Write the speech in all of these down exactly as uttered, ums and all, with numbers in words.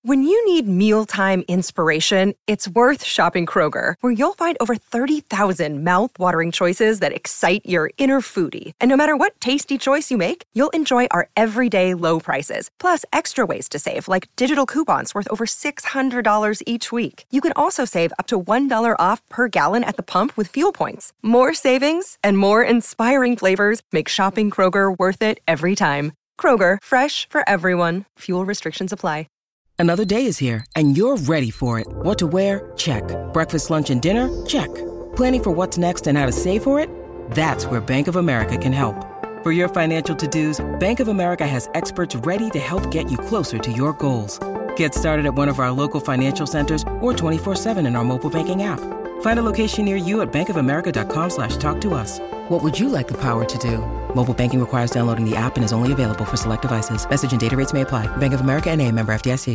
When you need mealtime inspiration, it's worth shopping Kroger, where you'll find over thirty thousand mouth-watering choices that excite your inner foodie. And no matter what tasty choice you make, you'll enjoy our everyday low prices, plus extra ways to save, like digital coupons worth over six hundred dollars each week. You can also save up to one dollar off per gallon at the pump with fuel points. More savings and more inspiring flavors make shopping Kroger worth it every time. Kroger, fresh for everyone. Fuel restrictions apply. Another day is here, and you're ready for it. What to wear? Check. Breakfast, lunch, and dinner? Check. Planning for what's next and how to save for it? That's where Bank of America can help. For your financial to-dos, Bank of America has experts ready to help get you closer to your goals. Get started at one of our local financial centers or twenty-four seven in our mobile banking app. Find a location near you at bankofamerica.com slash talk to us. What would you like the power to do? Mobile banking requires downloading the app and is only available for select devices. Message and data rates may apply. Bank of America N A, member F D I C.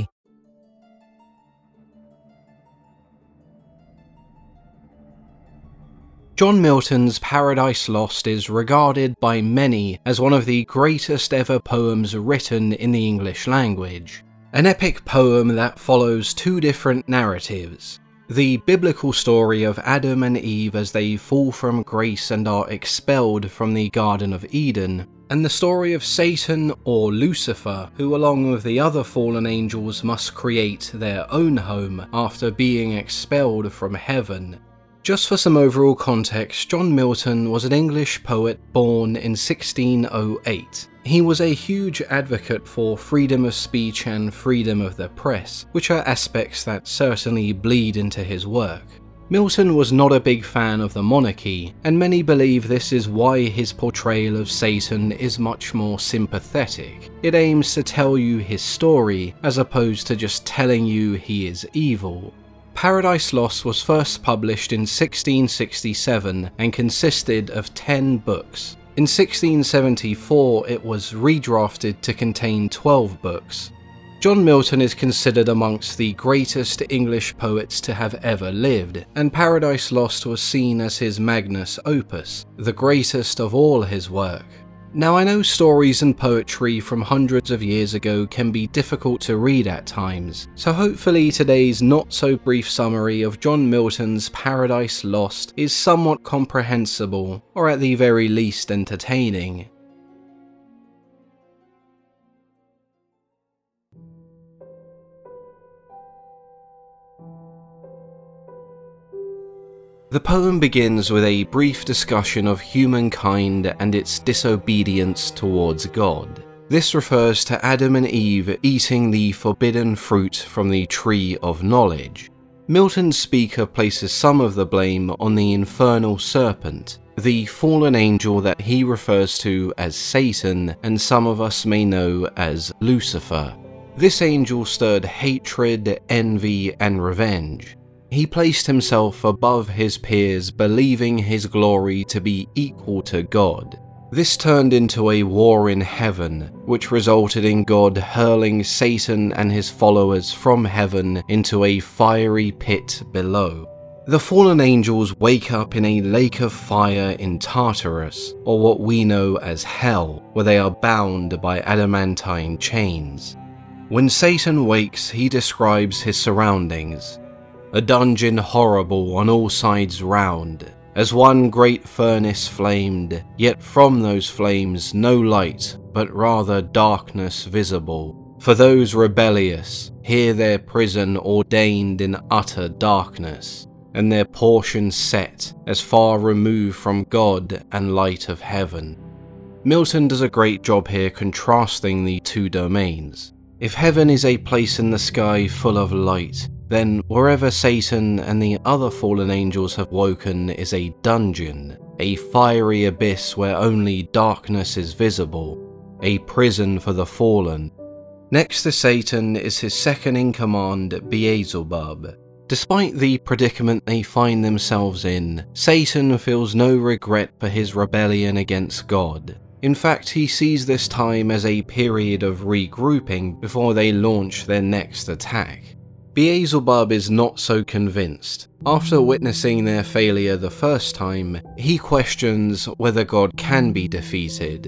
John Milton's Paradise Lost is regarded by many as one of the greatest ever poems written in the English language. An epic poem that follows two different narratives. The biblical story of Adam and Eve as they fall from grace and are expelled from the Garden of Eden, and the story of Satan or Lucifer, who along with the other fallen angels must create their own home after being expelled from heaven. Just for some overall context, John Milton was an English poet born in sixteen oh eight. He was a huge advocate for freedom of speech and freedom of the press, which are aspects that certainly bleed into his work. Milton was not a big fan of the monarchy, and many believe this is why his portrayal of Satan is much more sympathetic. It aims to tell you his story, as opposed to just telling you he is evil. Paradise Lost was first published in sixteen sixty-seven and consisted of ten books. In sixteen seventy-four, it was redrafted to contain twelve books. John Milton is considered amongst the greatest English poets to have ever lived, and Paradise Lost was seen as his magnus opus, the greatest of all his work. Now, I know stories and poetry from hundreds of years ago can be difficult to read at times, so hopefully today's not-so-brief summary of John Milton's Paradise Lost is somewhat comprehensible, or at the very least entertaining. The poem begins with a brief discussion of humankind and its disobedience towards God. This refers to Adam and Eve eating the forbidden fruit from the tree of knowledge. Milton's speaker places some of the blame on the infernal serpent, the fallen angel that he refers to as Satan and some of us may know as Lucifer. This angel stirred hatred, envy, and revenge. He placed himself above his peers, believing his glory to be equal to God. This turned into a war in heaven, which resulted in God hurling Satan and his followers from heaven into a fiery pit below. The fallen angels wake up in a lake of fire in Tartarus, or what we know as Hell, where they are bound by adamantine chains. When Satan wakes, he describes his surroundings. A dungeon horrible on all sides round, as one great furnace flamed, yet from those flames no light, but rather darkness visible. For those rebellious, here their prison ordained in utter darkness, and their portion set, as far removed from God and light of heaven. Milton does a great job here contrasting the two domains. If heaven is a place in the sky full of light, then wherever Satan and the other fallen angels have woken is a dungeon, a fiery abyss where only darkness is visible, a prison for the fallen. Next to Satan is his second-in-command, Beelzebub. Despite the predicament they find themselves in, Satan feels no regret for his rebellion against God. In fact, he sees this time as a period of regrouping before they launch their next attack. Beelzebub is not so convinced. After witnessing their failure the first time, he questions whether God can be defeated.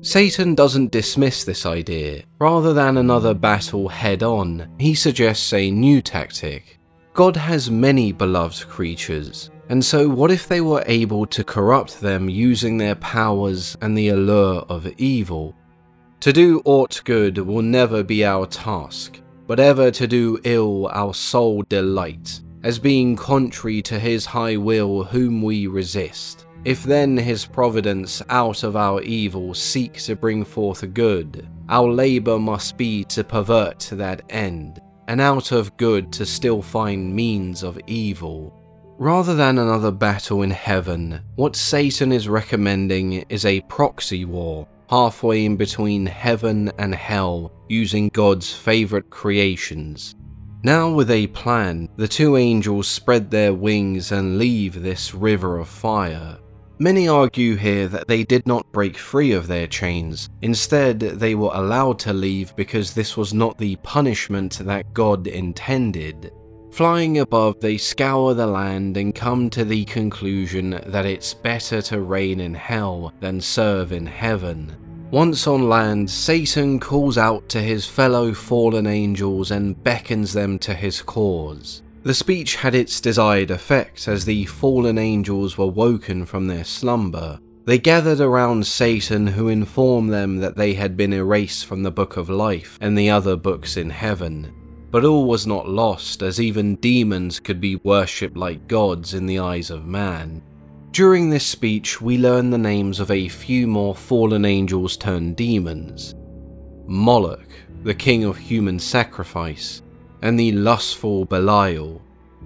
Satan doesn't dismiss this idea. Rather than another battle head-on, he suggests a new tactic. God has many beloved creatures, and so what if they were able to corrupt them using their powers and the allure of evil? To do aught good will never be our task, but ever to do ill our sole delight, as being contrary to his high will whom we resist. If then his providence out of our evil seek to bring forth good, our labour must be to pervert that end, and out of good to still find means of evil. Rather than another battle in heaven, what Satan is recommending is a proxy war, halfway in between heaven and hell, using God's favourite creations. Now with a plan, the two angels spread their wings and leave this river of fire. Many argue here that they did not break free of their chains. Instead, they were allowed to leave because this was not the punishment that God intended. Flying above, they scour the land and come to the conclusion that it's better to reign in hell than serve in heaven. Once on land, Satan calls out to his fellow fallen angels and beckons them to his cause. The speech had its desired effect as the fallen angels were woken from their slumber. They gathered around Satan, who informed them that they had been erased from the Book of Life and the other books in heaven. But all was not lost, as even demons could be worshipped like gods in the eyes of man. During this speech, we learn the names of a few more fallen angels turned demons. Moloch, the king of human sacrifice, and the lustful Belial.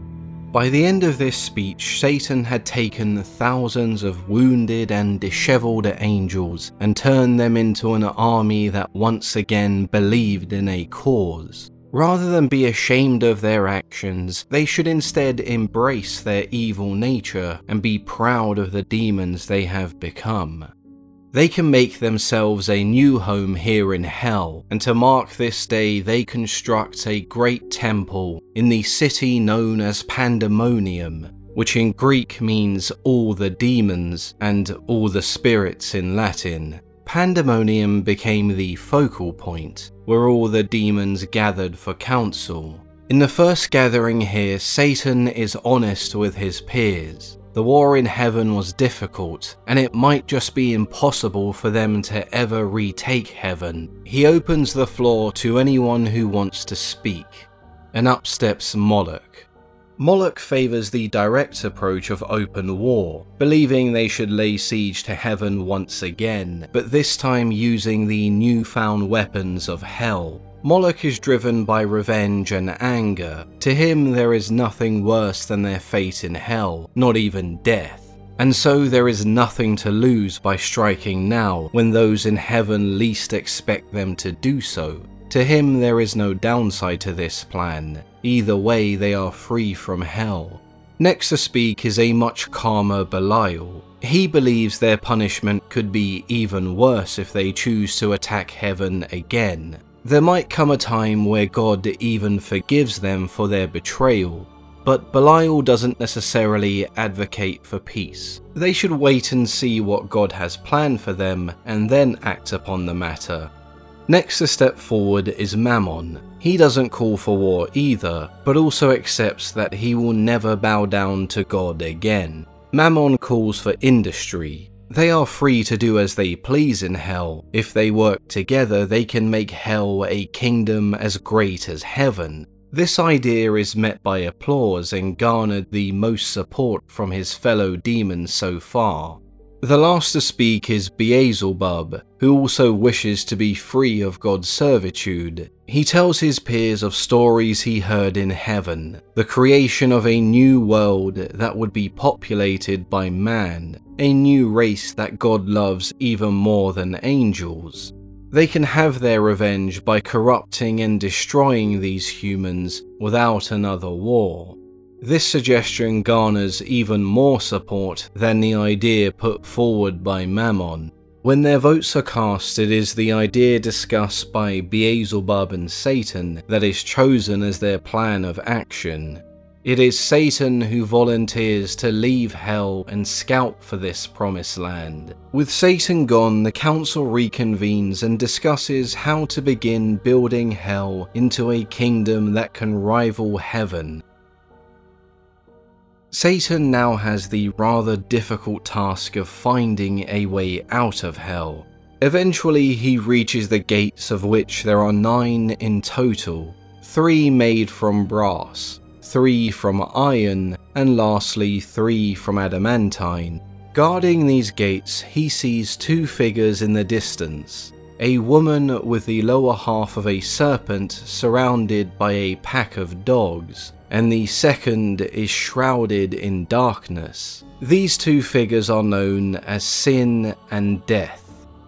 By the end of this speech, Satan had taken thousands of wounded and dishevelled angels and turned them into an army that once again believed in a cause. Rather than be ashamed of their actions, they should instead embrace their evil nature and be proud of the demons they have become. They can make themselves a new home here in hell, and to mark this day they construct a great temple in the city known as Pandemonium, which in Greek means all the demons and all the spirits in Latin. Pandemonium became the focal point, where all the demons gathered for council. In the first gathering here, Satan is honest with his peers. The war in heaven was difficult, and it might just be impossible for them to ever retake heaven. He opens the floor to anyone who wants to speak, and up steps Moloch. Moloch favours the direct approach of open war, believing they should lay siege to heaven once again, but this time using the newfound weapons of hell. Moloch is driven by revenge and anger. To him there is nothing worse than their fate in hell, not even death. And so there is nothing to lose by striking now, when those in heaven least expect them to do so. To him there is no downside to this plan. Either way they are free from hell. Next to speak is a much calmer Belial. He believes their punishment could be even worse if they choose to attack heaven again. There might come a time where God even forgives them for their betrayal, but Belial doesn't necessarily advocate for peace. They should wait and see what God has planned for them and then act upon the matter. Next to step forward is Mammon. He doesn't call for war either, but also accepts that he will never bow down to God again. Mammon calls for industry. They are free to do as they please in hell. If they work together, they can make hell a kingdom as great as heaven. This idea is met by applause and garnered the most support from his fellow demons so far. The last to speak is Beelzebub, who also wishes to be free of God's servitude. He tells his peers of stories he heard in heaven, the creation of a new world that would be populated by man, a new race that God loves even more than angels. They can have their revenge by corrupting and destroying these humans without another war. This suggestion garners even more support than the idea put forward by Mammon. When their votes are cast, it is the idea discussed by Beelzebub and Satan that is chosen as their plan of action. It is Satan who volunteers to leave hell and scout for this promised land. With Satan gone, the council reconvenes and discusses how to begin building hell into a kingdom that can rival heaven. Satan now has the rather difficult task of finding a way out of hell. Eventually, he reaches the gates, of which there are nine in total, three made from brass, three from iron, and lastly three from adamantine. Guarding these gates, he sees two figures in the distance, a woman with the lower half of a serpent surrounded by a pack of dogs, and the second is shrouded in darkness. These two figures are known as Sin and Death.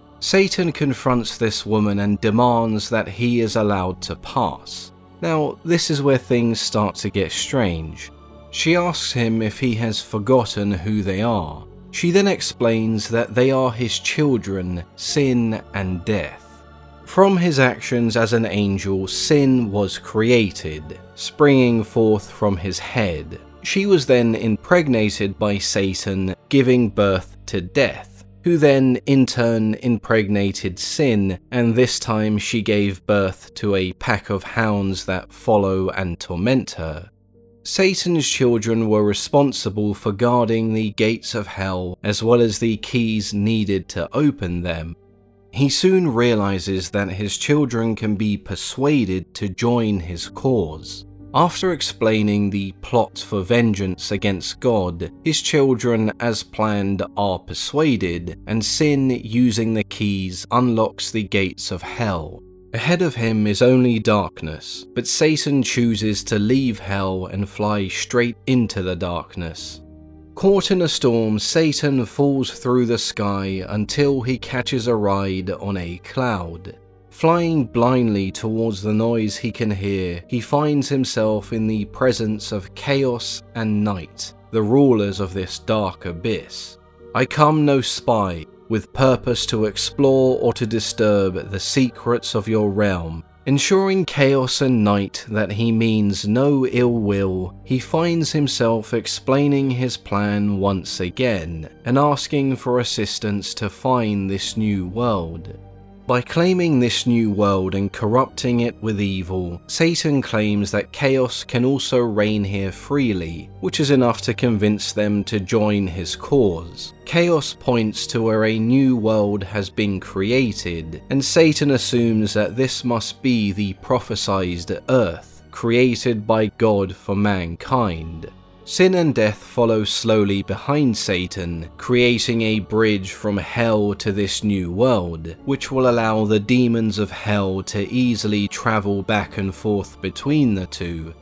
Satan confronts this woman and demands that he is allowed to pass. Now, this is where things start to get strange. She asks him if he has forgotten who they are. She then explains that they are his children, Sin and Death. From his actions as an angel, Sin was created, springing forth from his head. She was then impregnated by Satan, giving birth to Death, who then in turn impregnated Sin, and this time she gave birth to a pack of hounds that follow and torment her. Satan's children were responsible for guarding the gates of hell, as well as the keys needed to open them. He soon realizes that his children can be persuaded to join his cause. After explaining the plot for vengeance against God, his children, as planned, are persuaded, and Sin, using the keys, unlocks the gates of hell. Ahead of him is only darkness, but Satan chooses to leave hell and fly straight into the darkness. Caught in a storm, Satan falls through the sky until he catches a ride on a cloud. Flying blindly towards the noise he can hear, he finds himself in the presence of Chaos and Night, the rulers of this dark abyss. I come no spy, with purpose to explore or to disturb the secrets of your realm. Ensuring Chaos and Night that he means no ill will, he finds himself explaining his plan once again, and asking for assistance to find this new world. By claiming this new world and corrupting it with evil, Satan claims that Chaos can also reign here freely, which is enough to convince them to join his cause. Chaos points to where a new world has been created, and Satan assumes that this must be the prophesied Earth, created by God for mankind. Sin and Death follow slowly behind Satan, creating a bridge from hell to this new world, which will allow the demons of hell to easily travel back and forth between the two.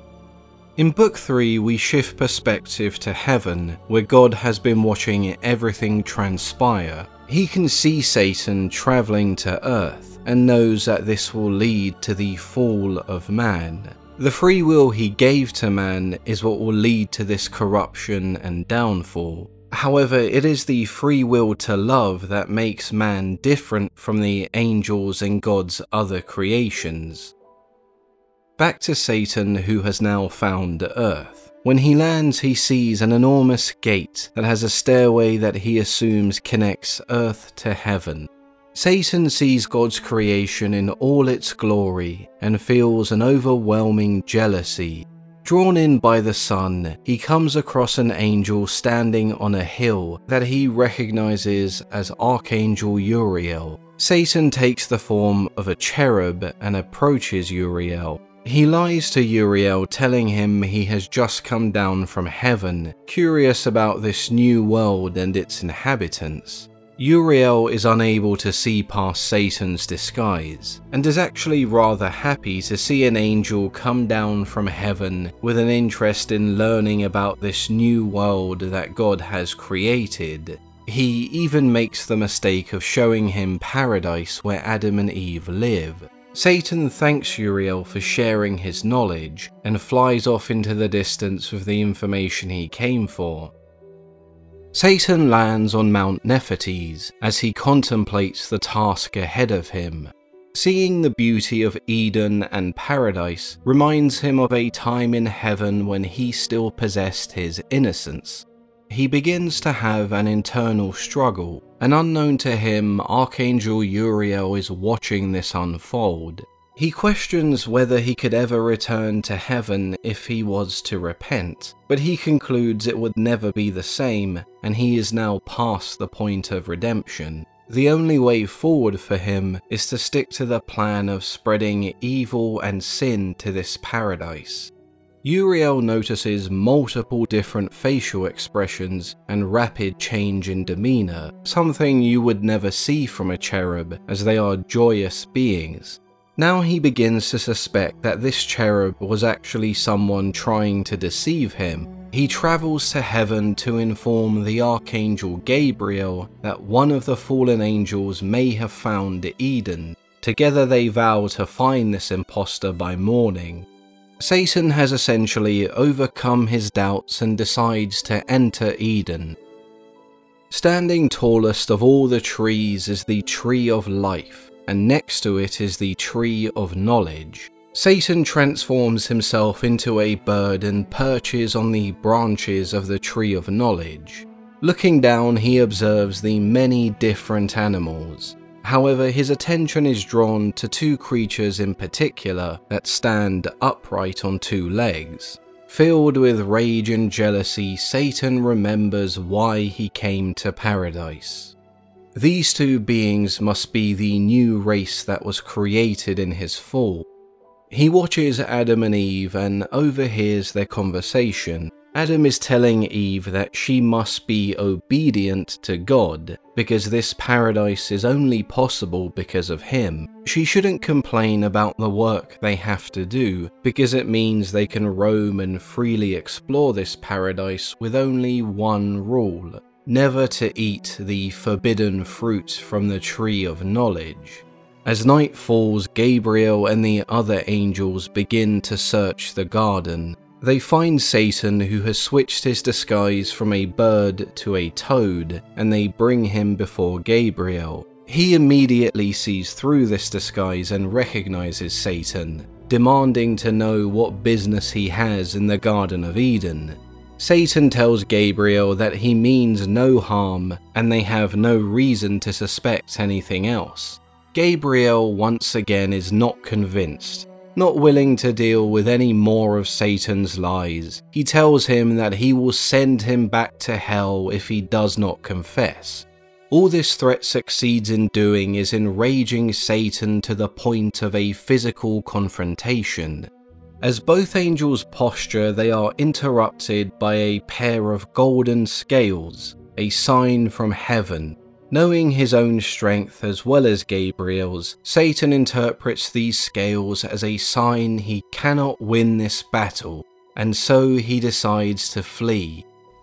In Book three, we shift perspective to heaven, where God has been watching everything transpire. He can see Satan traveling to Earth, and knows that this will lead to the fall of man. The free will he gave to man is what will lead to this corruption and downfall. However, it is the free will to love that makes man different from the angels and God's other creations. Back to Satan, who has now found Earth. When he lands, he sees an enormous gate that has a stairway that he assumes connects Earth to heaven. Satan sees God's creation in all its glory and feels an overwhelming jealousy. Drawn in by the sun, he comes across an angel standing on a hill that he recognizes as Archangel Uriel. Satan takes the form of a cherub and approaches Uriel. He lies to Uriel, telling him he has just come down from heaven, curious about this new world and its inhabitants. Uriel is unable to see past Satan's disguise, and is actually rather happy to see an angel come down from heaven with an interest in learning about this new world that God has created. He even makes the mistake of showing him paradise where Adam and Eve live. Satan thanks Uriel for sharing his knowledge, and flies off into the distance with the information he came for. Satan lands on Mount Nephites as he contemplates the task ahead of him. Seeing the beauty of Eden and paradise reminds him of a time in heaven when he still possessed his innocence. He begins to have an internal struggle, and unknown to him, Archangel Uriel is watching this unfold. He questions whether he could ever return to heaven if he was to repent, but he concludes it would never be the same, and he is now past the point of redemption. The only way forward for him is to stick to the plan of spreading evil and sin to this paradise. Uriel notices multiple different facial expressions and rapid change in demeanor, something you would never see from a cherub as they are joyous beings. Now he begins to suspect that this cherub was actually someone trying to deceive him. He travels to heaven to inform the Archangel Gabriel that one of the fallen angels may have found Eden. Together they vow to find this imposter by morning. Satan has essentially overcome his doubts and decides to enter Eden. Standing tallest of all the trees is the Tree of Life, and next to it is the Tree of Knowledge. Satan transforms himself into a bird and perches on the branches of the Tree of Knowledge. Looking down, he observes the many different animals. However, his attention is drawn to two creatures in particular that stand upright on two legs. Filled with rage and jealousy, Satan remembers why he came to paradise. These two beings must be the new race that was created in his fall. He watches Adam and Eve and overhears their conversation. Adam is telling Eve that she must be obedient to God, because this paradise is only possible because of him. She shouldn't complain about the work they have to do, because it means they can roam and freely explore this paradise with only one rule: never to eat the forbidden fruit from the Tree of Knowledge. As night falls, Gabriel and the other angels begin to search the garden. They find Satan, who has switched his disguise from a bird to a toad, and they bring him before Gabriel. He immediately sees through this disguise and recognizes Satan, demanding to know what business he has in the Garden of Eden. Satan tells Gabriel that he means no harm, and they have no reason to suspect anything else. Gabriel once again is not convinced. Not willing to deal with any more of Satan's lies, he tells him that he will send him back to hell if he does not confess. All this threat succeeds in doing is enraging Satan to the point of a physical confrontation. As both angels posture, they are interrupted by a pair of golden scales, a sign from heaven. Knowing his own strength as well as Gabriel's, Satan interprets these scales as a sign he cannot win this battle, and so he decides to flee.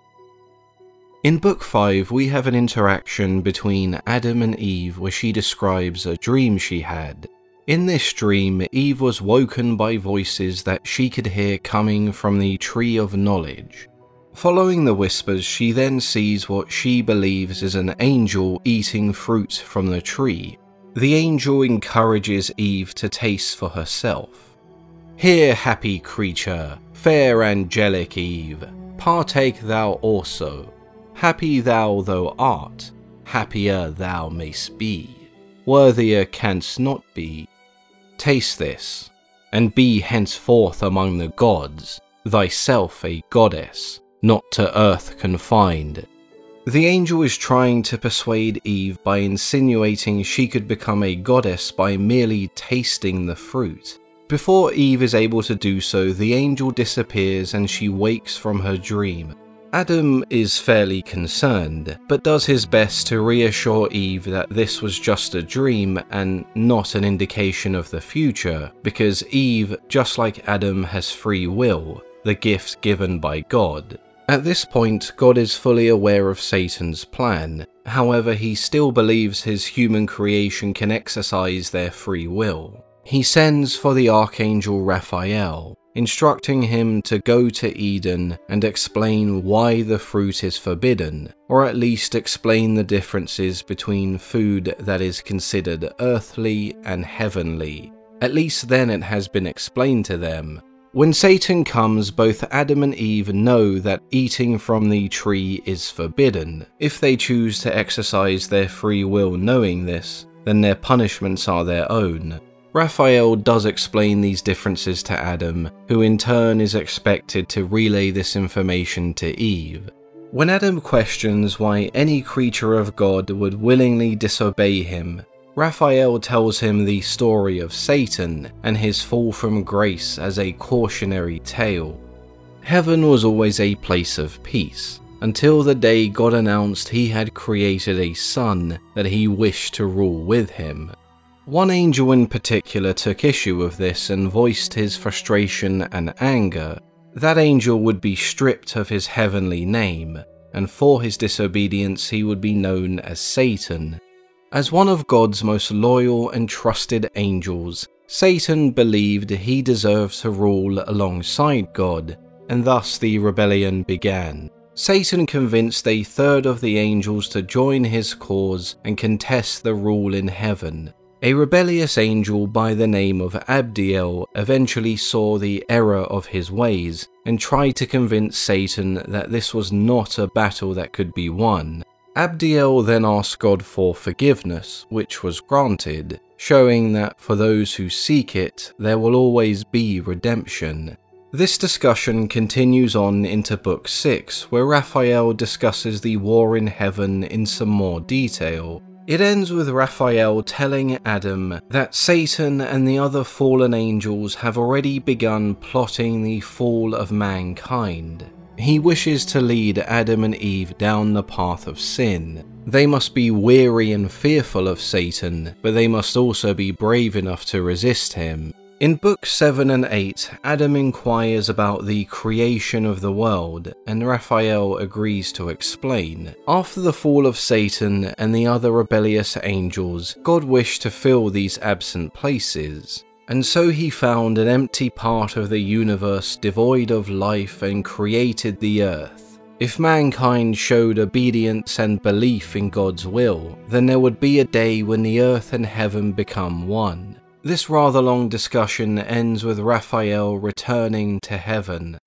In Book five, we have an interaction between Adam and Eve where she describes a dream she had. In this dream, Eve was woken by voices that she could hear coming from the Tree of Knowledge. Following the whispers, she then sees what she believes is an angel eating fruit from the tree. The angel encourages Eve to taste for herself. "Here, happy creature, fair angelic Eve, partake thou also. Happy thou thou art, happier thou mayst be. Worthier canst not be. Taste this, and be henceforth among the gods, thyself a goddess, not to earth confined." The angel is trying to persuade Eve by insinuating she could become a goddess by merely tasting the fruit. Before Eve is able to do so, the angel disappears and she wakes from her dream. Adam is fairly concerned, but does his best to reassure Eve that this was just a dream and not an indication of the future, because Eve, just like Adam, has free will, the gift given by God. At this point, God is fully aware of Satan's plan. However, he still believes his human creation can exercise their free will. He sends for the Archangel Raphael. instructing him to go to Eden and explain why the fruit is forbidden, or at least explain the differences between food that is considered earthly and heavenly. At least then it has been explained to them. When Satan comes, both Adam and Eve know that eating from the tree is forbidden. If they choose to exercise their free will knowing this, then their punishments are their own. Raphael does explain these differences to Adam, who in turn is expected to relay this information to Eve. When Adam questions why any creature of God would willingly disobey him, Raphael tells him the story of Satan and his fall from grace as a cautionary tale. Heaven was always a place of peace, until the day God announced he had created a son that he wished to rule with him. One angel in particular took issue with this and voiced his frustration and anger. That angel would be stripped of his heavenly name, and for his disobedience he would be known as Satan. As one of God's most loyal and trusted angels, Satan believed he deserved to rule alongside God, and thus the rebellion began. Satan convinced a third of the angels to join his cause and contest the rule in heaven. A rebellious angel by the name of Abdiel eventually saw the error of his ways and tried to convince Satan that this was not a battle that could be won. Abdiel then asked God for forgiveness, which was granted, showing that for those who seek it, there will always be redemption. This discussion continues on into Book six, where Raphael discusses the war in heaven in some more detail. It ends with Raphael telling Adam that Satan and the other fallen angels have already begun plotting the fall of mankind. He wishes to lead Adam and Eve down the path of sin. They must be weary and fearful of Satan, but they must also be brave enough to resist him. In Books seven and eight, Adam inquires about the creation of the world, and Raphael agrees to explain. After the fall of Satan and the other rebellious angels, God wished to fill these absent places. And so he found an empty part of the universe devoid of life and created the earth. If mankind showed obedience and belief in God's will, then there would be a day when the earth and heaven become one. This rather long discussion ends with Raphael returning to heaven.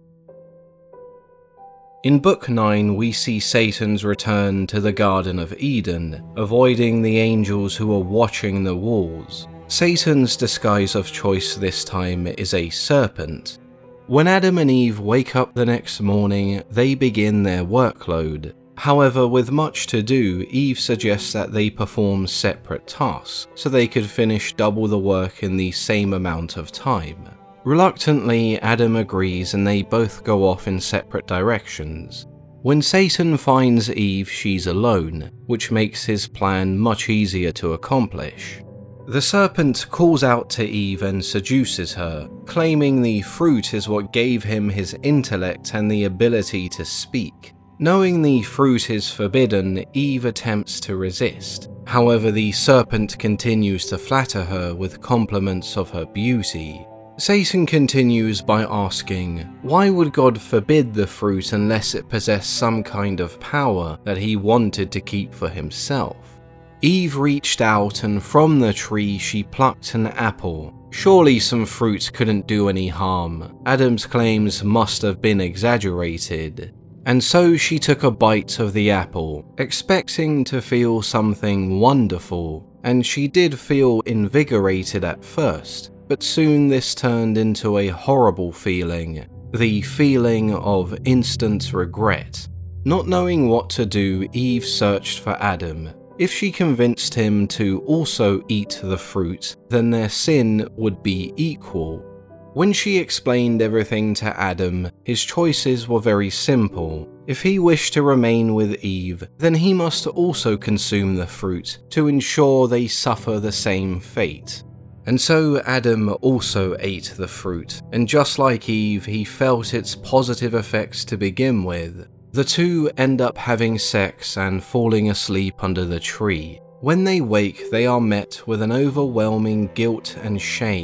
In Book nine, we see Satan's return to the Garden of Eden, avoiding the angels who are watching the walls. Satan's disguise of choice this time is a serpent. When Adam and Eve wake up the next morning, they begin their workload. However, with much to do, Eve suggests that they perform separate tasks, so they could finish double the work in the same amount of time. Reluctantly, Adam agrees and they both go off in separate directions. When Satan finds Eve, she's alone, which makes his plan much easier to accomplish. The serpent calls out to Eve and seduces her, claiming the fruit is what gave him his intellect and the ability to speak. Knowing the fruit is forbidden, Eve attempts to resist. However, the serpent continues to flatter her with compliments of her beauty. Satan continues by asking, why would God forbid the fruit unless it possessed some kind of power that he wanted to keep for himself? Eve reached out and from the tree she plucked an apple. Surely some fruit couldn't do any harm. Adam's claims must have been exaggerated. And so she took a bite of the apple, expecting to feel something wonderful, and she did feel invigorated at first, but soon this turned into a horrible feeling, the feeling of instant regret. Not knowing what to do, Eve searched for Adam. If she convinced him to also eat the fruit, then their sin would be equal. When she explained everything to Adam, his choices were very simple. If he wished to remain with Eve, then he must also consume the fruit to ensure they suffer the same fate. And so Adam also ate the fruit, and just like Eve, he felt its positive effects to begin with. The two end up having sex and falling asleep under the tree. When they wake, they are met with an overwhelming guilt and shame.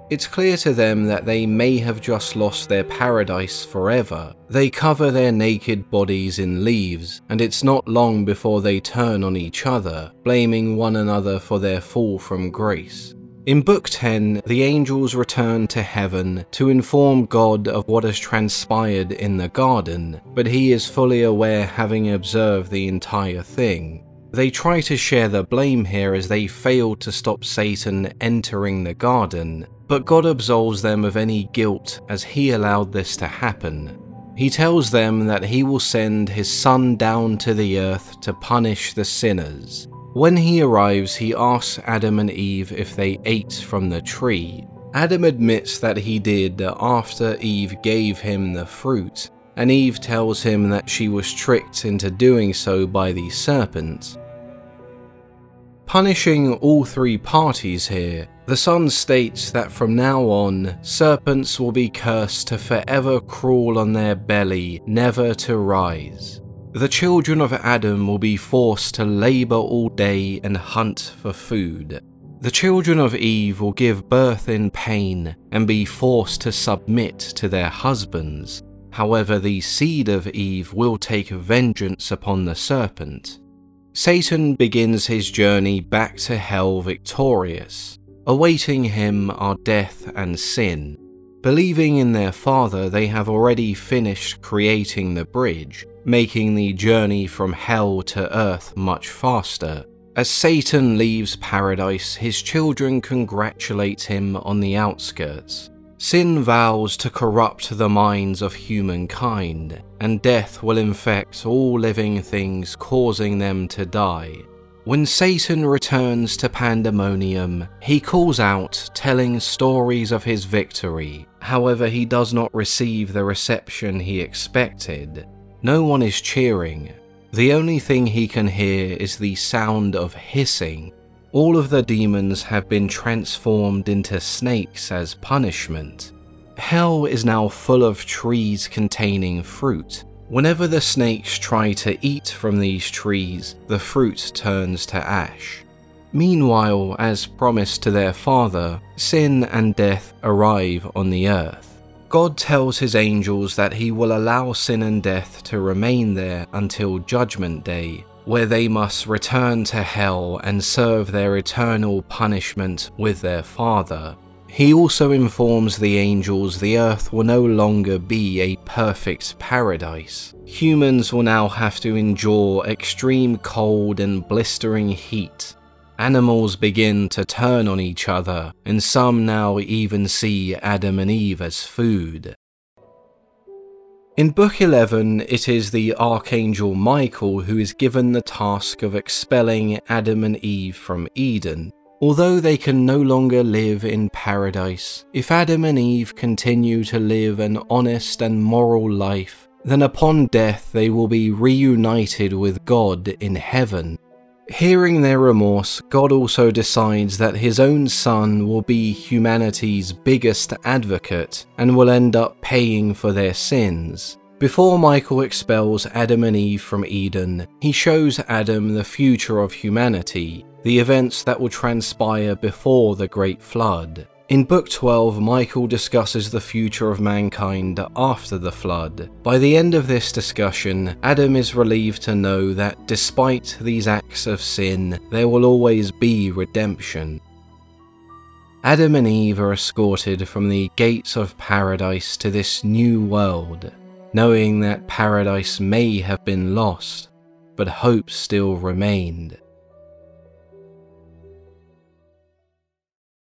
It's clear to them that they may have just lost their paradise forever. They cover their naked bodies in leaves, and it's not long before they turn on each other, blaming one another for their fall from grace. In Book ten, the angels return to heaven to inform God of what has transpired in the garden, but he is fully aware, having observed the entire thing. They try to share the blame here as they failed to stop Satan entering the garden, but God absolves them of any guilt as he allowed this to happen. He tells them that he will send his son down to the earth to punish the sinners. When he arrives, he asks Adam and Eve if they ate from the tree. Adam admits that he did after Eve gave him the fruit, and Eve tells him that she was tricked into doing so by the serpent. Punishing all three parties here, the Son states that from now on, serpents will be cursed to forever crawl on their belly, never to rise. The children of Adam will be forced to labor all day and hunt for food. The children of Eve will give birth in pain and be forced to submit to their husbands. However, the seed of Eve will take vengeance upon the serpent. Satan begins his journey back to hell victorious. Awaiting him are death and sin. Believing in their Father, they have already finished creating the bridge, making the journey from hell to earth much faster. As Satan leaves paradise, his children congratulate him on the outskirts. Sin vows to corrupt the minds of humankind, and death will infect all living things, causing them to die. When Satan returns to Pandemonium, he calls out, telling stories of his victory. However, he does not receive the reception he expected. No one is cheering. The only thing he can hear is the sound of hissing. All of the demons have been transformed into snakes as punishment. Hell is now full of trees containing fruit. Whenever the snakes try to eat from these trees, the fruit turns to ash. Meanwhile, as promised to their father, sin and death arrive on the earth. God tells his angels that he will allow sin and death to remain there until Judgment Day, where they must return to hell and serve their eternal punishment with their Father. He also informs the angels the earth will no longer be a perfect paradise. Humans will now have to endure extreme cold and blistering heat. Animals begin to turn on each other, and some now even see Adam and Eve as food. In Book eleven, it is the Archangel Michael who is given the task of expelling Adam and Eve from Eden. Although they can no longer live in paradise, if Adam and Eve continue to live an honest and moral life, then upon death they will be reunited with God in heaven. Hearing their remorse, God also decides that his own son will be humanity's biggest advocate and will end up paying for their sins. Before Michael expels Adam and Eve from Eden, he shows Adam the future of humanity, the events that will transpire before the Great Flood. In Book twelve, Michael discusses the future of mankind after the flood. By the end of this discussion, Adam is relieved to know that despite these acts of sin, there will always be redemption. Adam and Eve are escorted from the gates of paradise to this new world, knowing that paradise may have been lost, but hope still remained.